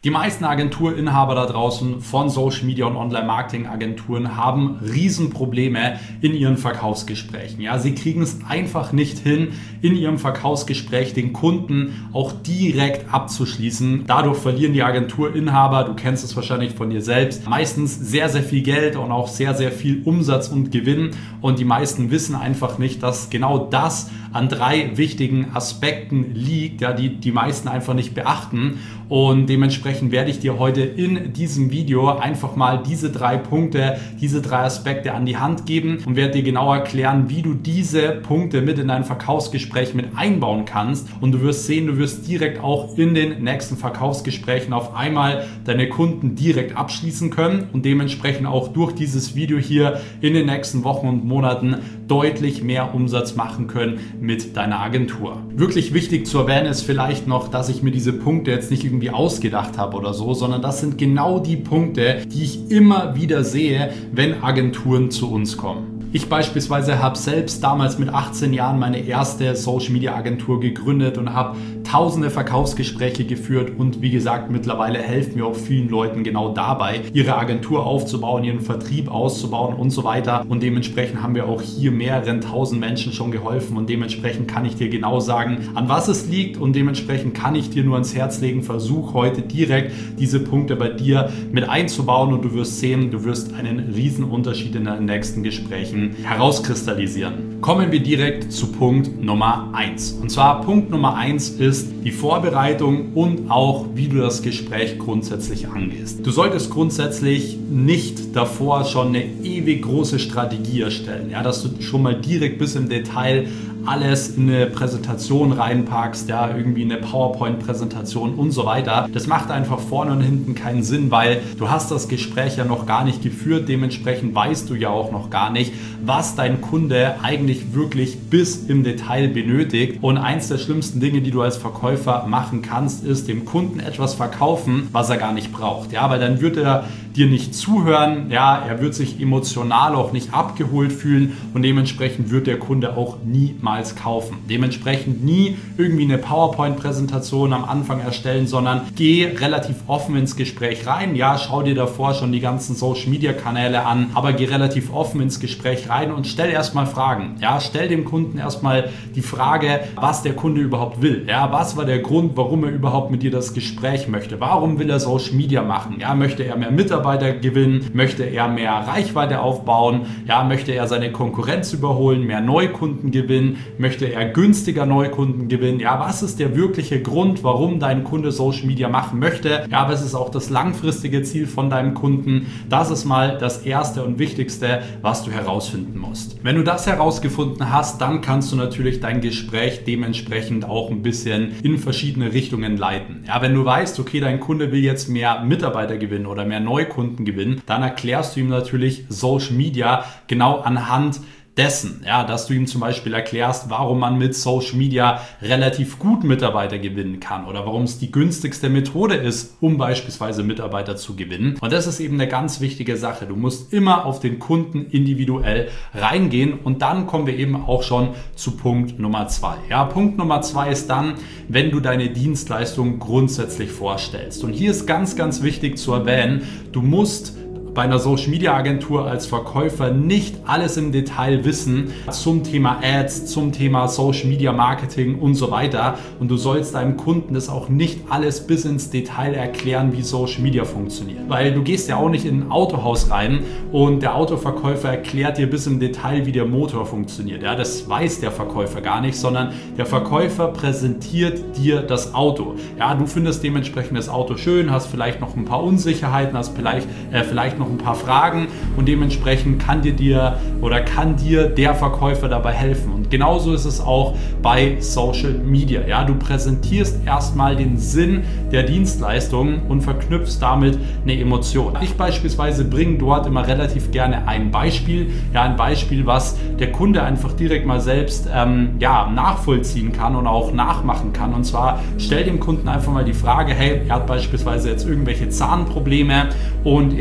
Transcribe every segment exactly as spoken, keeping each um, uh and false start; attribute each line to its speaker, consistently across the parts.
Speaker 1: Die meisten Agenturinhaber da draußen von Social Media und Online-Marketing-Agenturen haben Riesenprobleme in ihren Verkaufsgesprächen. Ja, sie kriegen es einfach nicht hin, in ihrem Verkaufsgespräch den Kunden auch direkt abzuschließen. Dadurch verlieren die Agenturinhaber, du kennst es wahrscheinlich von dir selbst, meistens sehr, sehr viel Geld und auch sehr, sehr viel Umsatz und Gewinn. Und die meisten wissen einfach nicht, dass genau das an drei wichtigen Aspekten liegt, ja, die die meisten einfach nicht beachten. Und dementsprechend werde ich dir heute in diesem Video einfach mal diese drei Punkte, diese drei Aspekte an die Hand geben und werde dir genau erklären, wie du diese Punkte mit in dein Verkaufsgespräch mit einbauen kannst. Und du wirst sehen, du wirst direkt auch in den nächsten Verkaufsgesprächen auf einmal deine Kunden direkt abschließen können und dementsprechend auch durch dieses Video hier in den nächsten Wochen und Monaten deutlich mehr Umsatz machen können mit deiner Agentur. Wirklich wichtig zu erwähnen ist vielleicht noch, dass ich mir diese Punkte jetzt nicht irgendwie ausgedacht habe oder so, sondern das sind genau die Punkte, die ich immer wieder sehe, wenn Agenturen zu uns kommen. Ich beispielsweise habe selbst damals mit achtzehn Jahren meine erste Social Media Agentur gegründet und habe tausende Verkaufsgespräche geführt und wie gesagt, mittlerweile helfen mir auch vielen Leuten genau dabei, ihre Agentur aufzubauen, ihren Vertrieb auszubauen und so weiter. Und dementsprechend haben wir auch hier mehreren tausend Menschen schon geholfen und dementsprechend kann ich dir genau sagen, an was es liegt und dementsprechend kann ich dir nur ans Herz legen, versuch heute direkt diese Punkte bei dir mit einzubauen und du wirst sehen, du wirst einen riesen Unterschied in den nächsten Gesprächen herauskristallisieren. Kommen wir direkt zu Punkt Nummer eins. Und zwar Punkt Nummer eins ist die Vorbereitung und auch wie du das Gespräch grundsätzlich angehst. Du solltest grundsätzlich nicht davor schon eine ewig große Strategie erstellen, ja, dass du schon mal direkt bis im Detail alles in eine Präsentation reinpackst, ja, irgendwie eine PowerPoint-Präsentation und so weiter. Das macht einfach vorne und hinten keinen Sinn, weil du hast das Gespräch ja noch gar nicht geführt, dementsprechend weißt du ja auch noch gar nicht, was dein Kunde eigentlich wirklich bis im Detail benötigt. Und eins der schlimmsten Dinge, die du als Verkäufer machen kannst, ist dem Kunden etwas verkaufen, was er gar nicht braucht. Ja, weil dann wird er dir nicht zuhören, ja, er wird sich emotional auch nicht abgeholt fühlen und dementsprechend wird der Kunde auch niemals kaufen. Dementsprechend nie irgendwie eine PowerPoint-Präsentation am Anfang erstellen, sondern geh relativ offen ins Gespräch rein. Ja, schau dir davor schon die ganzen Social-Media-Kanäle an, aber geh relativ offen ins Gespräch rein und stell erstmal Fragen. Ja, stell dem Kunden erstmal die Frage, was der Kunde überhaupt will. Ja, was war der Grund, warum er überhaupt mit dir das Gespräch möchte? Warum will er Social-Media machen? Ja, möchte er mehr Mitarbeiter gewinnen? Möchte er mehr Reichweite aufbauen? Ja, möchte er seine Konkurrenz überholen? Mehr Neukunden gewinnen? Möchte er günstiger Neukunden gewinnen? Ja, was ist der wirkliche Grund, warum dein Kunde Social Media machen möchte? Ja, was ist auch das langfristige Ziel von deinem Kunden? Das ist mal das Erste und Wichtigste, was du herausfinden musst. Wenn du das herausgefunden hast, dann kannst du natürlich dein Gespräch dementsprechend auch ein bisschen in verschiedene Richtungen leiten. Ja, wenn du weißt, okay, dein Kunde will jetzt mehr Mitarbeiter gewinnen oder mehr Neukunden gewinnen, dann erklärst du ihm natürlich Social Media genau anhand dessen, ja, dass du ihm zum Beispiel erklärst, warum man mit Social Media relativ gut Mitarbeiter gewinnen kann oder warum es die günstigste Methode ist, um beispielsweise Mitarbeiter zu gewinnen. Und das ist eben eine ganz wichtige Sache. Du musst immer auf den Kunden individuell reingehen und dann kommen wir eben auch schon zu Punkt Nummer zwei. Ja, Punkt Nummer zwei ist dann, wenn du deine Dienstleistung grundsätzlich vorstellst. Und hier ist ganz, ganz wichtig zu erwähnen, du musst bei einer Social Media Agentur als Verkäufer nicht alles im Detail wissen zum Thema Ads, zum Thema Social Media Marketing und so weiter. Und du sollst deinem Kunden das auch nicht alles bis ins Detail erklären, wie Social Media funktioniert. Weil du gehst ja auch nicht in ein Autohaus rein und der Autoverkäufer erklärt dir bis im Detail, wie der Motor funktioniert. Ja, das weiß der Verkäufer gar nicht, sondern der Verkäufer präsentiert dir das Auto. Ja, du findest dementsprechend das Auto schön, hast vielleicht noch ein paar Unsicherheiten, hast vielleicht, äh, vielleicht noch ein paar Fragen und dementsprechend kann dir, dir oder kann dir der Verkäufer dabei helfen. Und genauso ist es auch bei Social Media. Ja, du präsentierst erstmal den Sinn der Dienstleistung und verknüpfst damit eine Emotion. Ich beispielsweise bringe dort immer relativ gerne ein Beispiel, ja, ein Beispiel, was der Kunde einfach direkt mal selbst ähm, ja, nachvollziehen kann und auch nachmachen kann. Und zwar stell dem Kunden einfach mal die Frage, hey, er hat beispielsweise jetzt irgendwelche Zahnprobleme und er muss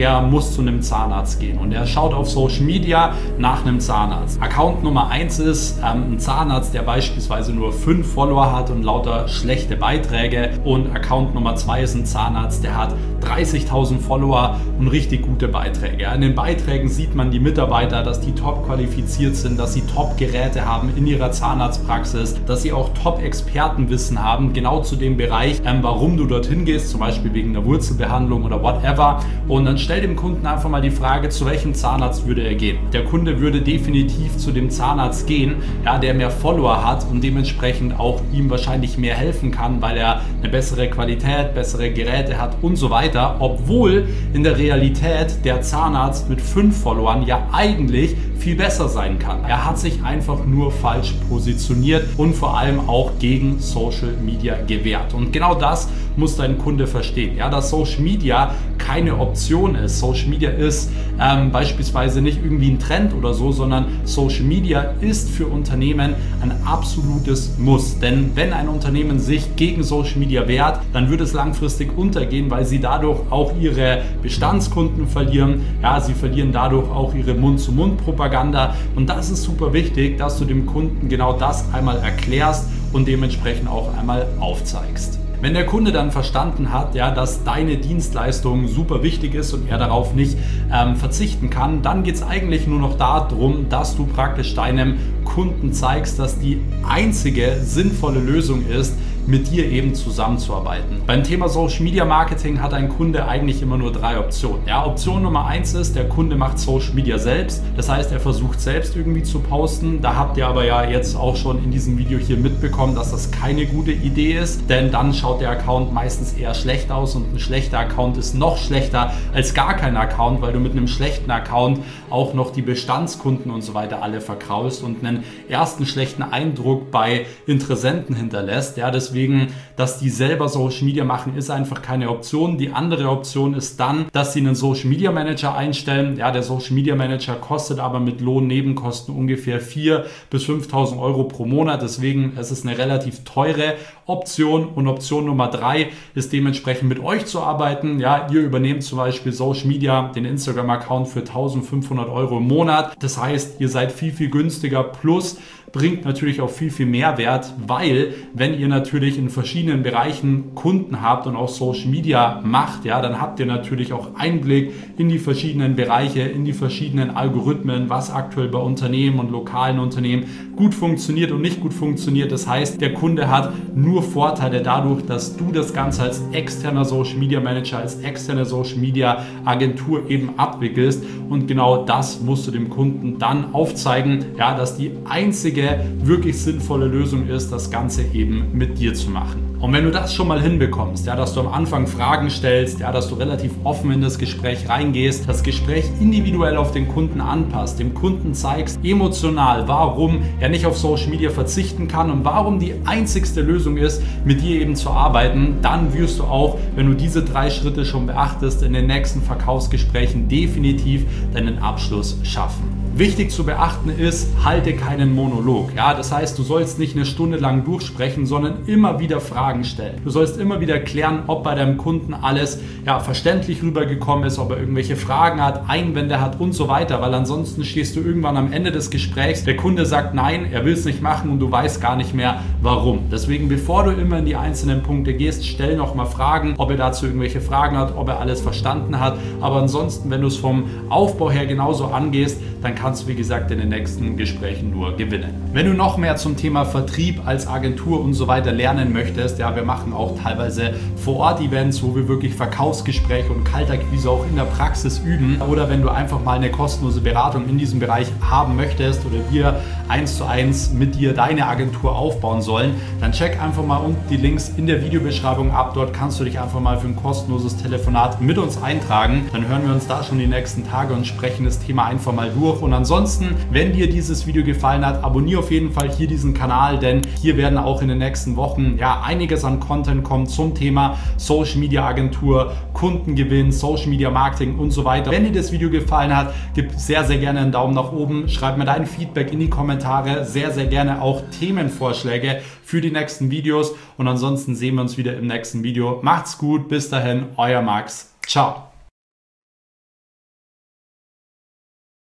Speaker 1: muss zu einem Zahnarzt gehen und er schaut auf Social Media nach einem Zahnarzt. Account Nummer eins ist ähm, ein Zahnarzt, der beispielsweise nur fünf Follower hat und lauter schlechte Beiträge, und Account Nummer zwei ist ein Zahnarzt, der hat dreißigtausend Follower und richtig gute Beiträge. In den Beiträgen sieht man die Mitarbeiter, dass die top qualifiziert sind, dass sie Top-Geräte haben in ihrer Zahnarztpraxis, dass sie auch Top-Expertenwissen haben, genau zu dem Bereich, ähm, warum du dorthin gehst, zum Beispiel wegen der Wurzelbehandlung oder whatever. Und dann stell dem Kunden einfach mal die Frage, zu welchem Zahnarzt würde er gehen. Der Kunde würde definitiv zu dem Zahnarzt gehen, ja, der mehr Follower hat und dementsprechend auch ihm wahrscheinlich mehr helfen kann, weil er eine bessere Qualität, bessere Geräte hat und so weiter, obwohl in der Realität der Zahnarzt mit fünf Followern ja eigentlich viel besser sein kann. Er hat sich einfach nur falsch positioniert und vor allem auch gegen Social Media gewehrt. Und genau das muss dein Kunde verstehen, ja, dass Social Media keine Option ist. Social Media ist ähm, beispielsweise nicht irgendwie ein Trend oder so, sondern Social Media ist für Unternehmen ein absolutes Muss. Denn wenn ein Unternehmen sich gegen Social Media wehrt, dann wird es langfristig untergehen, weil sie dadurch auch ihre Bestandskunden verlieren. Ja, sie verlieren dadurch auch ihre Mund-zu-Mund-Propaganda. Und das ist super wichtig, dass du dem Kunden genau das einmal erklärst und dementsprechend auch einmal aufzeigst. Wenn der Kunde dann verstanden hat, ja, dass deine Dienstleistung super wichtig ist und er darauf nicht ähm, verzichten kann, dann geht es eigentlich nur noch darum, dass du praktisch deinem Kunden zeigst, dass die einzige sinnvolle Lösung ist, mit dir eben zusammenzuarbeiten. Beim Thema Social Media Marketing hat ein Kunde eigentlich immer nur drei Optionen. Ja, Option Nummer eins ist, der Kunde macht Social Media selbst. Das heißt, er versucht selbst irgendwie zu posten. Da habt ihr aber ja jetzt auch schon in diesem Video hier mitbekommen, dass das keine gute Idee ist, denn dann schaut der Account meistens eher schlecht aus und ein schlechter Account ist noch schlechter als gar kein Account, weil du mit einem schlechten Account auch noch die Bestandskunden und so weiter alle verkraulst und einen ersten schlechten Eindruck bei Interessenten hinterlässt. Ja, das Deswegen, dass die selber Social Media machen, ist einfach keine Option. Die andere Option ist dann, dass sie einen Social Media Manager einstellen. Ja, der Social Media Manager kostet aber mit Lohnnebenkosten ungefähr viertausend bis fünftausend Euro pro Monat. Deswegen ist es eine relativ teure Option. Und Option Nummer drei ist dementsprechend mit euch zu arbeiten. Ja, ihr übernehmt zum Beispiel Social Media, den Instagram-Account für eintausendfünfhundert Euro im Monat. Das heißt, ihr seid viel, viel günstiger, plus bringt natürlich auch viel, viel Mehrwert, weil wenn ihr natürlich in verschiedenen Bereichen Kunden habt und auch Social Media macht, ja, dann habt ihr natürlich auch Einblick in die verschiedenen Bereiche, in die verschiedenen Algorithmen, was aktuell bei Unternehmen und lokalen Unternehmen gut funktioniert und nicht gut funktioniert. Das heißt, der Kunde hat nur Vorteile dadurch, dass du das Ganze als externer Social Media Manager, als externe Social Media Agentur eben abwickelst, und genau das musst du dem Kunden dann aufzeigen, ja, dass die einzige wirklich sinnvolle Lösung ist, das Ganze eben mit dir zu machen. Und wenn du das schon mal hinbekommst, ja, dass du am Anfang Fragen stellst, ja, dass du relativ offen in das Gespräch reingehst, das Gespräch individuell auf den Kunden anpasst, dem Kunden zeigst emotional, warum er nicht auf Social Media verzichten kann und warum die einzigste Lösung ist, mit dir eben zu arbeiten, dann wirst du auch, wenn du diese drei Schritte schon beachtest, in den nächsten Verkaufsgesprächen definitiv deinen Abschluss schaffen. Wichtig zu beachten ist, halte keinen Monolog. Ja, das heißt, du sollst nicht eine Stunde lang durchsprechen, sondern immer wieder Fragen stellen. Du sollst immer wieder klären, ob bei deinem Kunden alles ja, verständlich rübergekommen ist, ob er irgendwelche Fragen hat, Einwände hat und so weiter, weil ansonsten stehst du irgendwann am Ende des Gesprächs, der Kunde sagt nein, er will es nicht machen und du weißt gar nicht mehr, warum. Deswegen, bevor du immer in die einzelnen Punkte gehst, stell nochmal Fragen, ob er dazu irgendwelche Fragen hat, ob er alles verstanden hat. Aber ansonsten, wenn du es vom Aufbau her genauso angehst, dann kannst du, wie gesagt, in den nächsten Gesprächen nur gewinnen. Wenn du noch mehr zum Thema Vertrieb als Agentur und so weiter lernen möchtest, ja, wir machen auch teilweise Vor-Ort-Events, wo wir wirklich Verkaufsgespräche und Kaltakquise auch in der Praxis üben. Oder wenn du einfach mal eine kostenlose Beratung in diesem Bereich haben möchtest oder wir eins zu eins mit dir deine Agentur aufbauen sollen, dann check einfach mal unten die Links in der Videobeschreibung ab. Dort kannst du dich einfach mal für ein kostenloses Telefonat mit uns eintragen. Dann hören wir uns da schon die nächsten Tage und sprechen das Thema einfach mal durch. Und ansonsten, wenn dir dieses Video gefallen hat, abonniere auf jeden Fall hier diesen Kanal, denn hier werden auch in den nächsten Wochen ja einiges an Content kommen zum Thema Social Media Agentur, Kundengewinn, Social Media Marketing und so weiter. Wenn dir das Video gefallen hat, gib sehr, sehr gerne einen Daumen nach oben, schreib mir dein Feedback in die Kommentare, sehr, sehr gerne auch Themenvorschläge für die nächsten Videos, und ansonsten sehen wir uns wieder im nächsten Video. Macht's gut, bis dahin, euer Max, ciao.